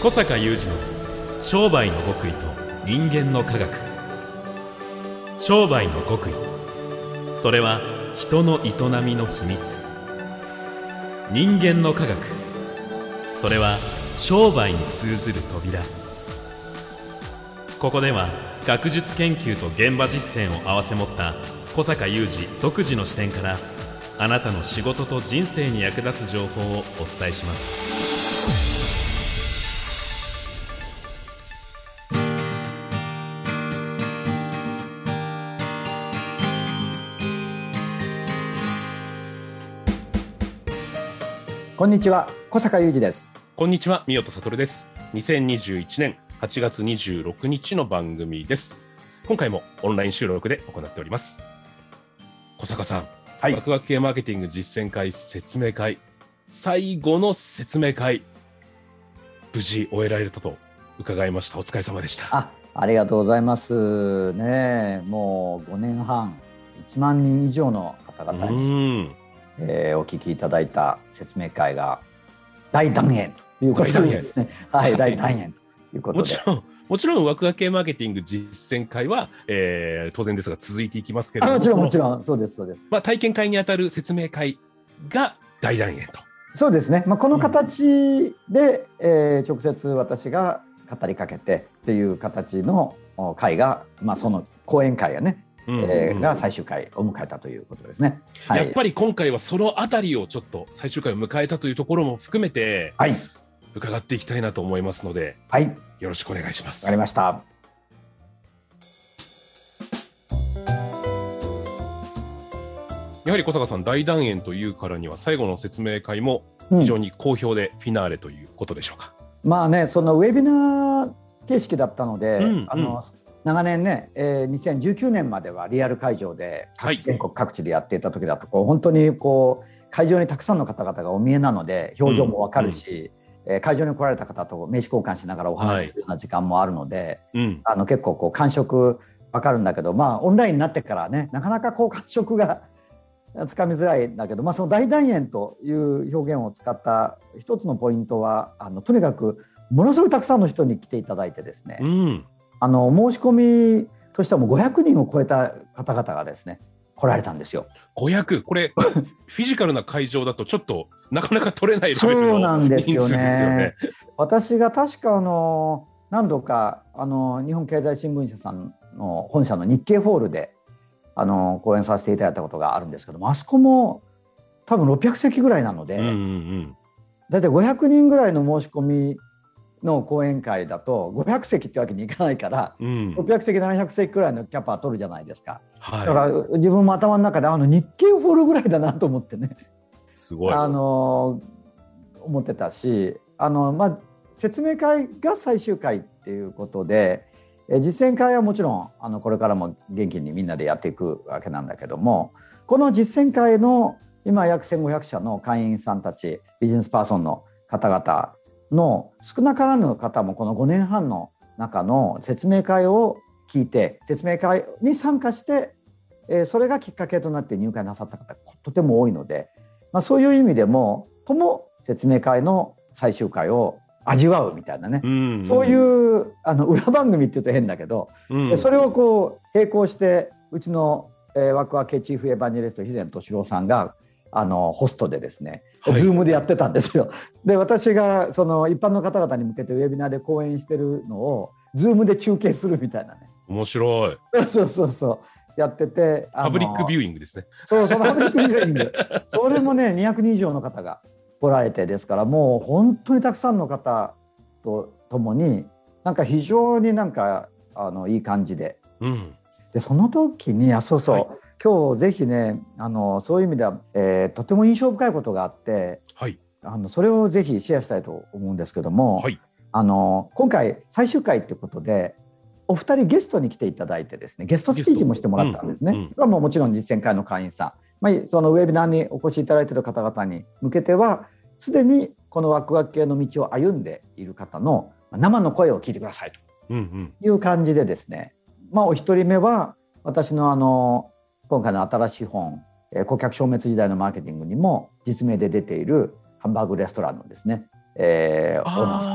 小坂雄二の商売の極意と人間の科学。商売の極意、それは人の営みの秘密。人間の科学、それは商売に通ずる扉。ここでは学術研究と現場実践を併せ持った小坂雄二独自の視点から、あなたの仕事と人生に役立つ情報をお伝えします。 こんにちは、小坂雄二です。 こんにちは、宮戸悟です。2021年8月26日の番組です。今回もオンライン収録で行っております。小坂さん、 はい、 ワクワク系マーケティング実践会説明会、最後の説明会、無事終えられたと伺いました。お疲れ様でした。 ありがとうございますね。もう5年半、1万人以上の方々にお聞きいただいた説明会が大団円ということですね。はい、大団円ということで。 もちろんワクワク系マーケティング実践会は、当然ですが続いていきますけれども、 もちろんそうです。 体験会にあたる説明会が大団円と。 そうですね。この形で、直接私が語りかけてっていう形の会が、その講演会がね、が最終回を迎えたということですね。 はい、やっぱり今回はそのあたりをちょっと最終回を迎えたというところも含めて、はい、伺っていきたいなと思いますので、はい、よろしくお願いします。 わかりました。 やはり小坂さん、大団円というからには最後の説明会も非常に好評でフィナーレということでしょうか。 そのウェビナー形式だったので、長年ね、2019年まではリアル会場で全国各地でやっていた時だと、本当に会場にたくさんの方々がお見えなので表情もわかるし、会場に来られた方と名刺交換しながらお話しするような時間もあるので、結構感触わかるんだけど、オンラインになってからね、なかなか感触がつかみづらいんだけど、その大団円という表現を使った一つのポイントは、とにかくものすごいたくさんの人に来ていただいてですね、申し込みとしてはもう500人を超えた方々がですね来られたんですよ。 500、これフィジカルな会場だとちょっのなかなか取れないレベルの人数ですよね。 私が確か何度か日本経済新聞社さんの本社の日経ホールで講演させていただいたことがあるんですけども、あそこも多分600席ぐらいなので、だいたい500人ぐらいの申し込みの講演会だと500席ってわけにいかないから、600席700席くらいのキャパ取るじゃないですか。だから自分も頭の中で日経ホールぐらいだなと思ってね、 すごい思ってたし、説明会が最終回っていうことで、実践会はもちろんこれからも元気にみんなでやっていくわけなんだけども、この実践会の今約1500社の会員さんたち、ビジネスパーソンの方々の少なからぬ方もこの5年半の中の説明会を聞いて、説明会に参加して、それがきっかけとなって入会なさった方とても多いので、そういう意味でも説明会の最終回を味わうみたいなね、そういう裏番組って言うと変だけど、それを並行してうちの、ワクワク系チーフエヴァンジェリスト肥前俊郎さんがホストでですね、ズームでやってたんですよ。で、私がその一般の方々に向けてウェビナーで講演してるのをズームで中継するみたいなね。 面白い。 そうやってて、 パブリックビューイングですね。 そのパブリックビューイングそれもね200人以上の方が来られて、ですからもう本当にたくさんの方と共に非常にいい感じで、でその時に今日ぜひねそういう意味では、とても印象深いことがあって、それをぜひシェアしたいと思うんですけども、今回最終回ということでお二人ゲストに来ていただいてですね、ゲストスピーチもしてもらったんですね。これはもちろん実践会の会員さん、そのウェビナーにお越しいただいている方々に向けてはすでにこのワクワク系の道を歩んでいる方の生の声を聞いてくださいという感じでですね、お一人目は私の今回の新しい本、顧客消滅時代のマーケティングにも実名で出ているハンバーグレストランのですね、オーナーさん、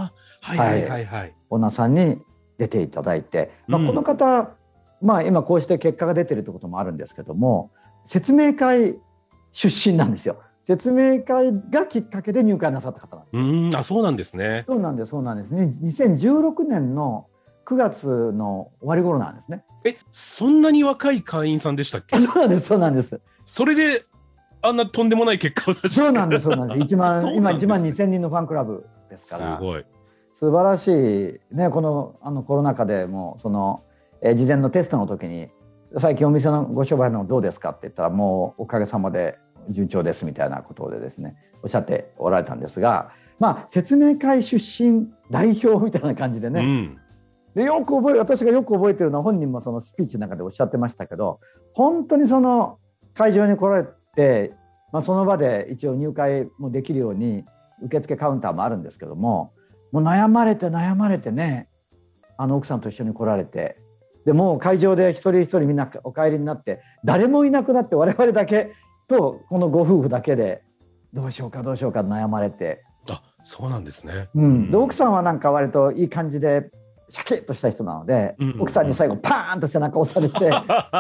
はいはいはいはい。 オーナーさんに出ていただいて、この方、今こうして結果が出てるってこともあるんですけども、説明会出身なんですよ。説明会がきっかけで入会なさった方なんです。 そうなんですね。 そうなんですね。2016年の9月の終わり頃なんですね。 そんなに若い会員さんでしたっけ？ そうなんです。 それであんなとんでもない結果を出して。 そうなんです。今1万2000人のファンクラブですから。 すごい。 素晴らしいね。このコロナ禍でもその、事前のテストの時に最近お店のご商売のどうですかって言ったら、もうおかげさまで順調ですみたいなことでですね、おっしゃっておられたんですが、説明会出身代表みたいな感じでね、で私がよく覚えてるのは、本人もそのスピーチの中でおっしゃってましたけど、本当にその会場に来られて、その場で一応入会もできるように受付カウンターもあるんですけども、もう悩まれてね、奥さんと一緒に来られて、でもう会場で一人一人みんなお帰りになって、誰もいなくなって、我々だけとこのご夫婦だけでどうしようか悩まれて。 そうなんですね。 で奥さんはなんか割といい感じでシャキッとした人なので、奥さんに最後パーンと背中を押されて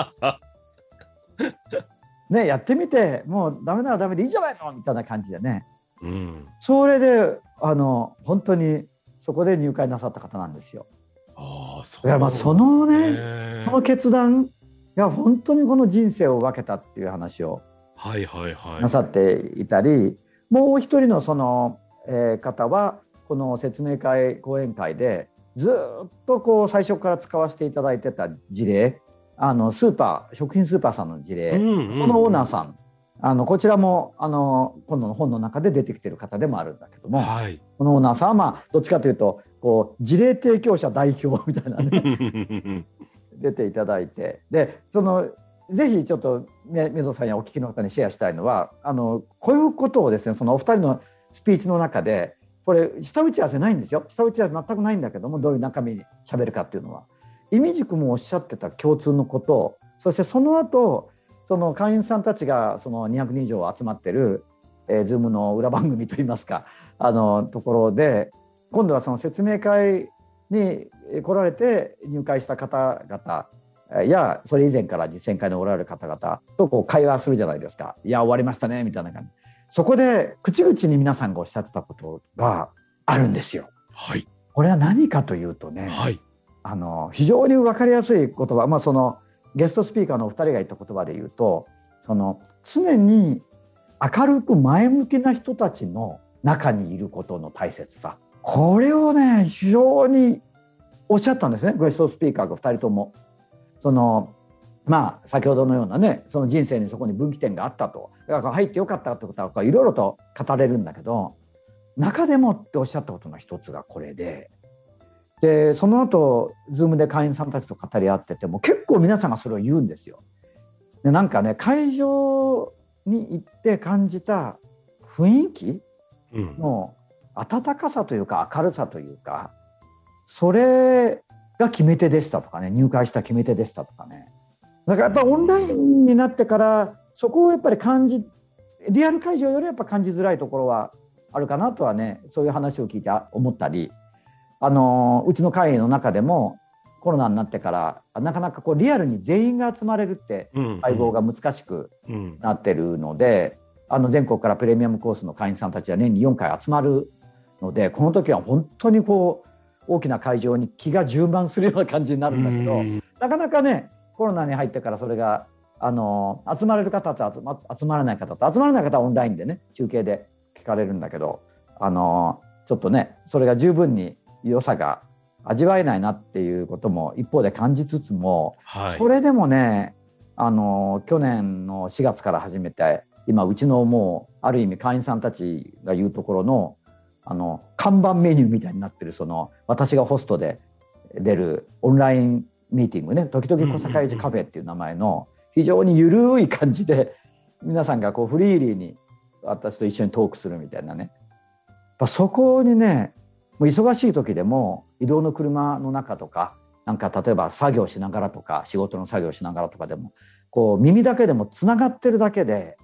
ね、やってみて、もうダメならダメでいいじゃないのみたいな感じでね、それで本当にそこで入会なさった方なんですよ。だからその決断が本当にこの人生を分けたっていう話をなさっていたり、もう一人のその、方はこの説明会講演会でずっとこう最初から使わせていただいてた事例、食品スーパーさんの事例、そのオーナーさん、こちらも今度の本の中で出てきている方でもあるんだけども、このオーナーさんはどっちかというとこう事例提供者代表みたいなね出ていただいて、でぜひちょっと水野さんやお聞きの方にシェアしたいのは、こういうことをですね、そのお二人のスピーチの中で、これ下打ち合わせないんですよ。下打ち合わせ全くないんだけども、どういう中身に喋るかっていうのは、意味軸もおっしゃってた共通のこと、そしてその後その会員さんたちがその200人以上集まってる、Zoom の裏番組といいますか、ところで、今度はその説明会に来られて入会した方々や、それ以前から実践会におられる方々とこう会話するじゃないですか。いや終わりましたねみたいな感じ。そこで口々に皆さんがおっしゃってたことがあるんですよ。これは何かというとね、非常に分かりやすい言葉、そのゲストスピーカーのお二人が言った言葉で言うと、その常に明るく前向きな人たちの中にいることの大切さ、これをね非常におっしゃったんですね、ゲストスピーカーが2人とも。先ほどのようなね、その人生にそこに分岐点があったと、だから入ってよかったってことはいろいろと語れるんだけど、中でもっておっしゃったことの一つがこれで、その後 Zoom で会員さんたちと語り合ってても結構皆さんがそれを言うんですよ。でなんかね、会場に行って感じた雰囲気の温かさというか明るさというか、それが決め手でしたとかね、入会した決め手でしたとかね。だからやっぱオンラインになってからそこをやっぱりリアル会場よりやっぱ感じづらいところはあるかなとはね、そういう話を聞いて思ったり、うちの会の中でもコロナになってからなかなかこうリアルに全員が集まれるって会合が難しくなってるので、全国からプレミアムコースの会員さんたちは年に4回集まるので、この時は本当にこう大きな会場に気が充満するような感じになるんだけど、なかなかねコロナに入ってからそれが集まれる方と集まらない方と、集まらない方はオンラインでね中継で聞かれるんだけど、ちょっとねそれが十分に良さが味わえないなっていうことも一方で感じつつも、それでもね去年の4月から始めて、今うちのもうある意味会員さんたちが言うところの看板メニューみたいになってる、その私がホストで出るオンラインミーティングね、時々小坂井寺カフェっていう名前の非常にゆるい感じで皆さんがこうフリーリーに私と一緒にトークするみたいなね、そこにねもう忙しい時でも移動の車の中とか、なんか例えば作業しながらとか仕事の作業しながらとかでもこう耳だけでもつながってるだけで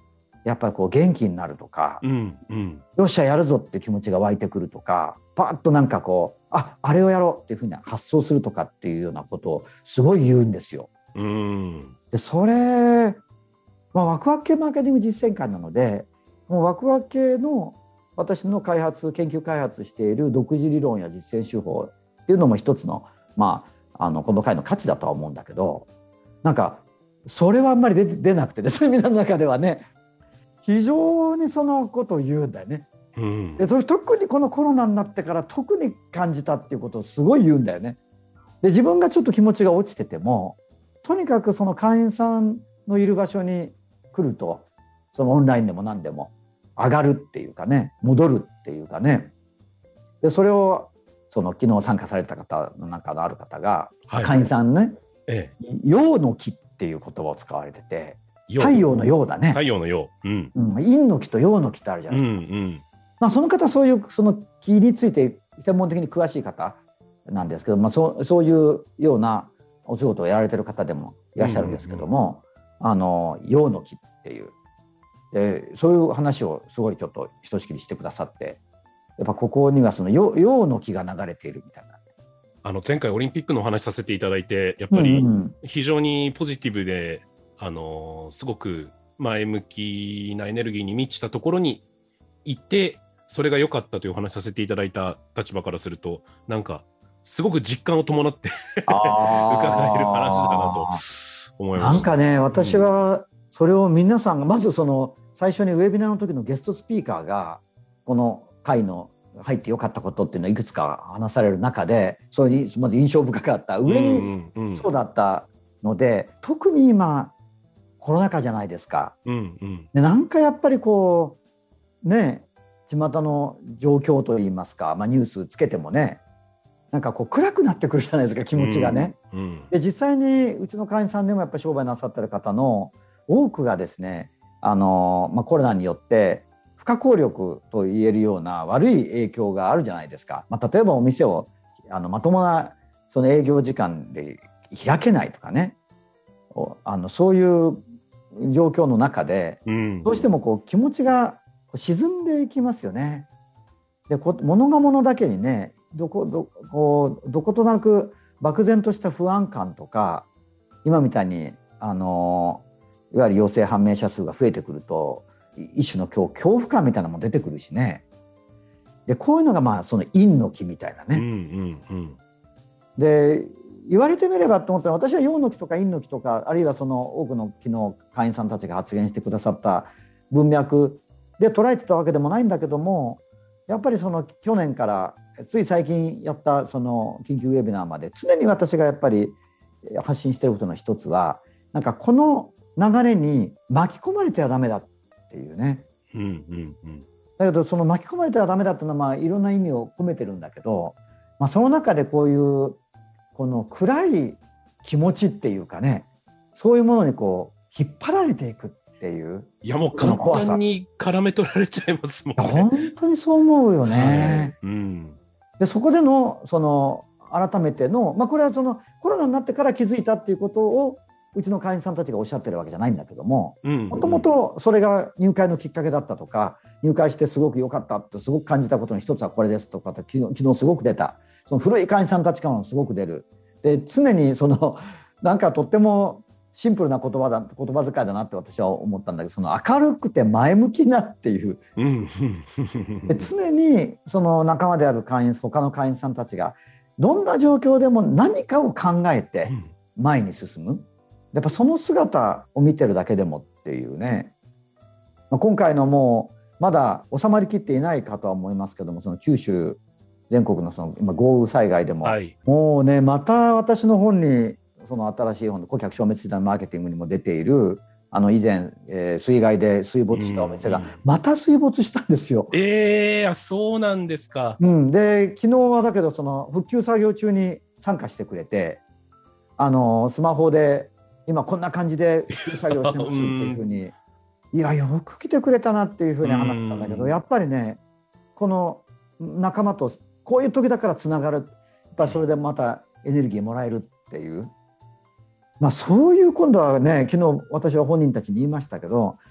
やっぱりこう元気になるとか、 うんうん、 よっしゃやるぞっていう気持ちが湧いてくるとか、パッとなんかこうあれをやろうっていうふうに発想するとかっていうようなことをすごい言うんですよ。でそれ、ワクワク系マーケティング実践会なので、もうワクワク系の私の研究開発している独自理論や実践手法っていうのも一つの、この会の価値だとは思うんだけど、なんかそれはあんまり出なくてね、そういう意味の中ではね、非常にそのことを言うんだよね。で特にこのコロナになってから特に感じたっていうことをすごい言うんだよね。で自分がちょっと気持ちが落ちてても、とにかくその会員さんのいる場所に来ると、そのオンラインでも何でも上がるっていうかね、戻るっていうかね。でそれをその昨日参加された方の中のある方が、会員さんね、陽の木っていう言葉を使われてて、太陽の陽だね。 太陽の陽、 陰の木と陽の木ってあるじゃないですか。その方、そういうその木について専門的に詳しい方なんですけど、そういうようなお仕事をやられてる方でもいらっしゃるんですけども、陽の木っていうそういう話をすごいちょっとひとしきりしてくださって、やっぱここにはその陽の木が流れているみたいな。 前回オリンピックのお話させていただいて、やっぱり非常にポジティブで、すごく前向きなエネルギーに満ちたところにいて、それが良かったというお話させていただいた立場からすると、なんかすごく実感を伴って伺える話だなと思いました。 なんかね、私はそれを皆さんがまずその最初にウェビナーの時のゲストスピーカーがこの会の入って良かったことっていうのをいくつか話される中で、それにまず印象深かった上にそうだったので、特に今コロナ禍じゃないですか。でなんかやっぱりこうね、巷の状況といいますか、ニュースつけてもね、なんかこう暗くなってくるじゃないですか、気持ちがね。で実際にうちの会員さんでもやっぱり商売なさってる方の多くがですね、コロナによって不可抗力と言えるような悪い影響があるじゃないですか。例えばお店をまともなその営業時間で開けないとかね、そういう状況の中で、どうしてもこう気持ちが沈んでいきますよね。で物が物だけにね、どことなく漠然とした不安感とか、今みたいにいわゆる陽性判明者数が増えてくると一種の恐怖感みたいなのも出てくるしね。でこういうのがその陰の木みたいなね、で言われてみればと思ったら、私は陽の木とか陰の木とか、あるいはその多くの昨日会員さんたちが発言してくださった文脈で捉えてたわけでもないんだけども、やっぱりその去年からつい最近やったその緊急ウェビナーまで常に私がやっぱり発信していることの一つは、なんかこの流れに巻き込まれてはダメだっていうね、だけどその巻き込まれてはダメだっていうのはいろんな意味を込めてるんだけど、その中でこういうこの暗い気持ちっていうかね、そういうものにこう引っ張られていくっていう、 いやもう簡単に絡め取られちゃいますもんね。 本当にそう思うよね。でそこでのその改めての、これはそのコロナになってから気づいたっていうことをうちの会員さんたちがおっしゃってるわけじゃないんだけども、もともとそれが入会のきっかけだったとか、入会してすごく良かったってすごく感じたことの一つはこれですとかって昨日すごく出た、その古い会員さんたちからもすごく出る。で常にそのなんかとってもシンプルな言葉遣いだなって私は思ったんだけど、その明るくて前向きなっていうで常にその仲間である他の会員さんたちがどんな状況でも何かを考えて前に進む、やっぱその姿を見てるだけでもっていうね、今回のもうまだ収まりきっていないかとは思いますけども、その九州全国のその今豪雨災害でも、もうねまた私の本にその新しい本の顧客消滅手段マーケティングにも出ている以前、水害で水没したお店がまた水没したんですよ。 そうなんですか。 で昨日はだけどその復旧作業中に参加してくれて、スマホで今こんな感じで復旧作業してますっていうふうにいやよく来てくれたなっていうふうに話したんだけど、やっぱりねこの仲間とこういう時だからつながる、やっぱりそれでまたエネルギーもらえるっていう、そういう今度はね、昨日私は本人たちに言いましたけど、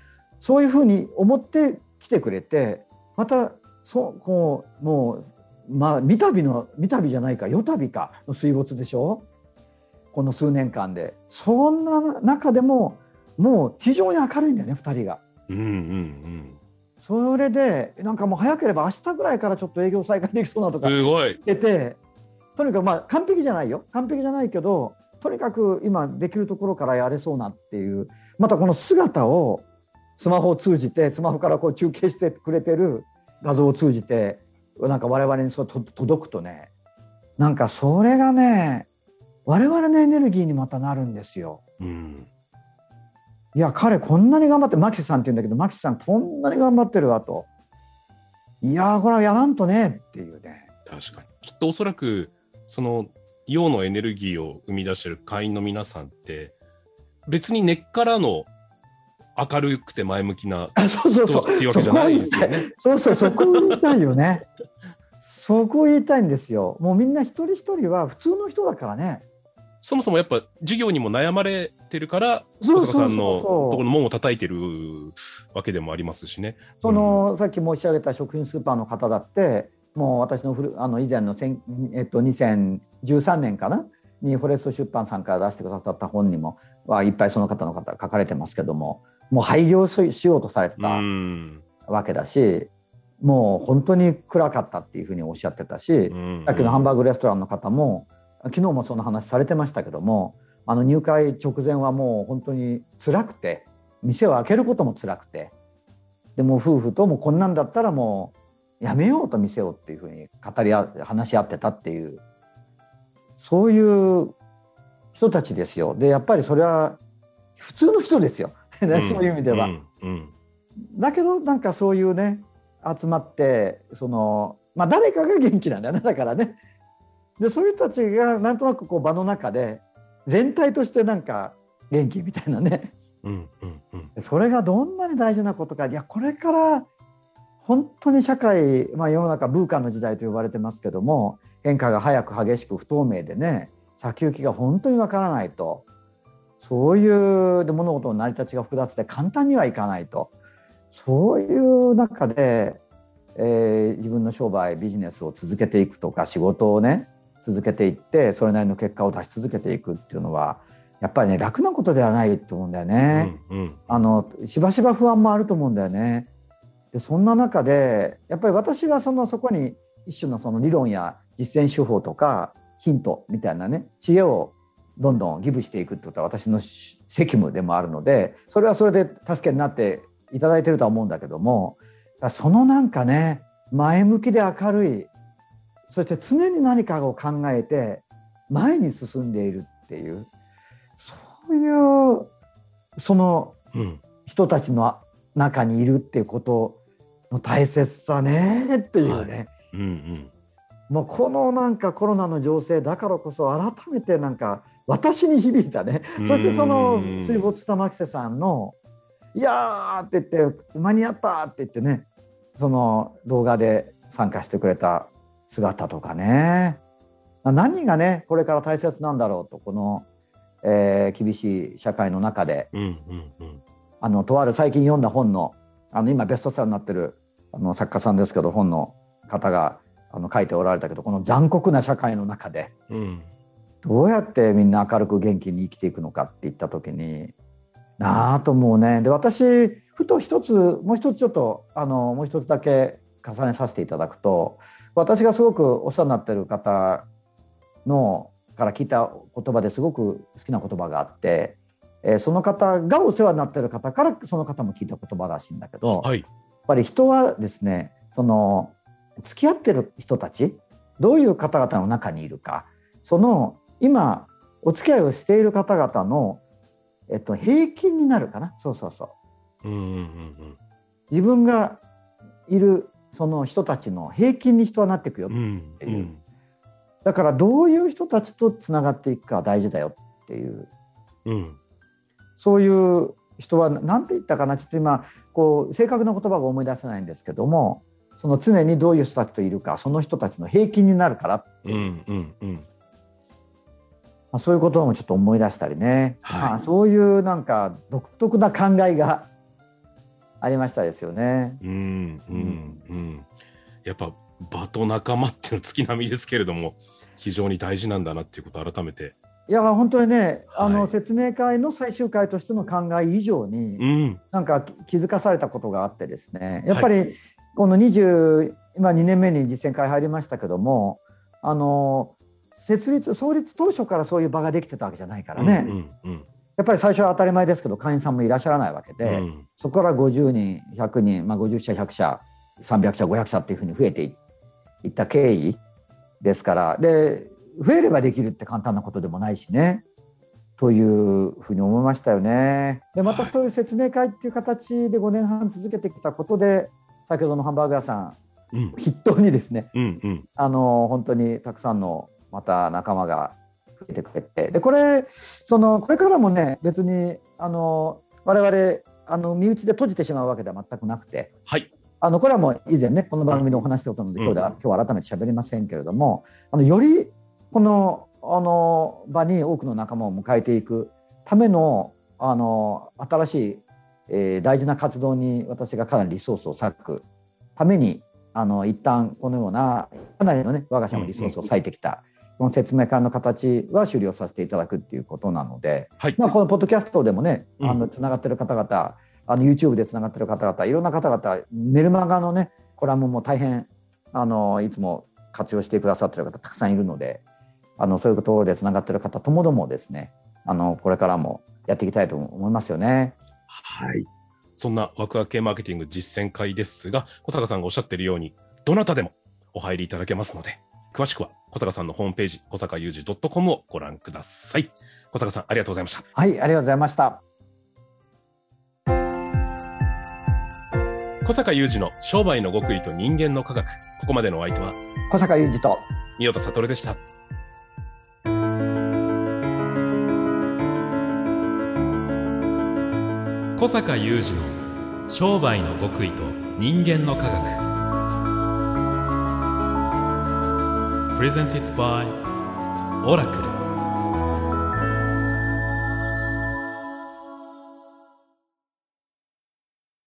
そういうふうに思って来てくれて、またこうもう三度じゃないか四度かの水没でしょ、この数年間で。そんな中でももう非常に明るいんだよね、2人が。それでなんかもう早ければ明日ぐらいからちょっと営業再開できそうなとか言ってて、とにかく完璧じゃないよ、完璧じゃないけど、とにかく今できるところからやれそうなっていう、またこの姿をスマホを通じて、スマホからこう中継してくれてる画像を通じてなんか我々にそう届くとね、なんかそれがね我々のエネルギーにまたなるんですよ。いや彼こんなに頑張って、マキさんって言うんだけど、マキさんこんなに頑張ってるわと、いやこれはやらんとねっていうね。 確かにきっとおそらくその陽のエネルギーを生み出している会員の皆さんって別に根っからの明るくて前向きな人っていうわけじゃないですよね。 そうそこを言いたいよね。そこを言いたいんですよ。もうみんな一人一人は普通の人だからね。 そもそもやっぱ授業にも悩まれてるから小坂さんのところの門を叩いてるわけでもありますしね。 さっき申し上げた食品スーパーの方だって、もう私の以前の2013年かなにフォレスト出版さんから出してくださった本にもいっぱいその方書かれてますけども、もう廃業しようとされてたわけだし、もう本当に暗かったっていうふうにおっしゃってたし、さっきのハンバーグレストランの方も昨日もその話されてましたけども、入会直前はもう本当に辛くて、店を開けることも辛くて、でも夫婦ともこんなんだったらもうやめようと店をっていうふうに話し合ってたっていう、そういう人たちですよ。でやっぱりそれは普通の人ですよそういう意味では。だけどなんかそういうね集まって誰かが元気なんだよね、だからね。でそういう人たちがなんとなくこう場の中で全体としてなんか元気みたいなね、それがどんなに大事なことか。いやこれから本当に社会、世の中ブーカの時代と呼ばれてますけども、変化が早く激しく不透明でね、先行きが本当にわからないと、そういうで物事の成り立ちが複雑で簡単にはいかないと、そういう中で、自分の商売ビジネスを続けていくとか、仕事をね続けていってそれなりの結果を出し続けていくっていうのはやっぱりね楽なことではないと思うんだよね。しばしば不安もあると思うんだよね。でそんな中でやっぱり私はそこに一種のその理論や実践手法とかヒントみたいなね知恵をどんどんギブしていくってことは私の責務でもあるので、それはそれで助けになっていただいてるとは思うんだけども、そのなんかね前向きで明るい、そして常に何かを考えて前に進んでいるっていう、そういうその人たちの中にいるっていうことの大切さねっていうね、もうこのなんかコロナの情勢だからこそ改めてなんか私に響いたね。そしてその水没した牧瀬さんのいやーって言って間に合ったって言ってね、その動画で参加してくれた姿とかね、何がねこれから大切なんだろうと、この、厳しい社会の中で、とある最近読んだ本の今ベストセラーになってる作家さんですけど、本の方が書いておられたけど、この残酷な社会の中で、どうやってみんな明るく元気に生きていくのかって言った時になあと思うね。で私ふともう一つちょっともう一つだけ重ねさせていただくと、私がすごくお世話になってる方のから聞いた言葉ですごく好きな言葉があって、その方がお世話になってる方からその方も聞いた言葉らしいんだけど、やっぱり人はですね付き合ってる人たちどういう方々の中にいるか、その今お付き合いをしている方々の、平均になるかな。自分がいるその人たちの平均に人はなっていくよっていう、だからどういう人たちとつながっていくか大事だよっていう、そういう人は何て言ったかな、ちょっと今こう正確な言葉が思い出せないんですけども、その常にどういう人たちといるか、その人たちの平均になるからっていう、そういうこともちょっと思い出したりね、そういうなんか独特な考えがありましたですよね。 やっぱ場と仲間っていうの月並みですけれども、非常に大事なんだなっていうことを改めて。 いや本当にね、説明会の最終回としての考え以上に、なんか気づかされたことがあってですね、やっぱりこの今2年目に実践会入りましたけども、創立当初からそういう場ができてたわけじゃないからね、やっぱり最初は当たり前ですけど会員さんもいらっしゃらないわけで、そこから50人100人、50社100社300社500社っていうふうに増えていった経緯ですから、で増えればできるって簡単なことでもないしねというふうに思いましたよね。でまたそういう説明会っていう形で5年半続けてきたことで、先ほどのハンバーグ屋さん、筆頭にですね、本当にたくさんのまた仲間が増えてくれて、でこれからもね、別に我々身内で閉じてしまうわけでは全くなくて、これはもう以前ねこの番組でお話しておったので、今日は改めて喋りませんけれども、よりこの場に多くの仲間を迎えていくための新しい、大事な活動に私がかなりリソースを割くために、一旦このようなかなりのね我が社のリソースを割いてきたこの説明会の形は終了させていただくっていうことなので、このポッドキャストでもねつながってる方々、YouTube でつながってる方々、いろんな方々、メルマガのねコラムも大変いつも活用してくださってる方たくさんいるので、そういうところでつながってる方ともどもですね、これからもやっていきたいと思いますよね。 そんなワクワク系マーケティング実践会ですが、小坂さんがおっしゃっているようにどなたでもお入りいただけますので、詳しくは小坂さんのホームページ小坂雄二 .com をご覧ください。小坂さんありがとうございました。 はい、ありがとうございました。 小坂雄二の商売の極意と人間の科学。ここまでのお相手は小坂雄二と三代田悟でした。 小坂雄二の商売の極意と人間の科学。Presented by Oracle。